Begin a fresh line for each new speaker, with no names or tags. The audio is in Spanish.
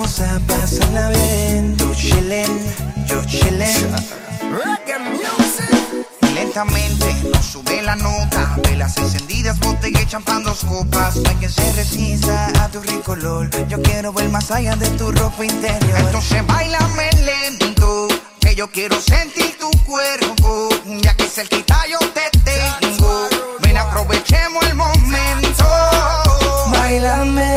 Vamos a pasarla bien. Tú chillen, yo chillen.
Reggae music.
Lentamente nos sube la nota. Velas encendidas, botella y champán, 2 copas. No hay quien se resista a tu rico olor. Yo quiero ver más allá de tu ropa interior. Entonces bailame lento, que yo quiero sentir tu cuerpo. Ya que cerquita yo te tengo. Ven, aprovechemos el momento.
Báilame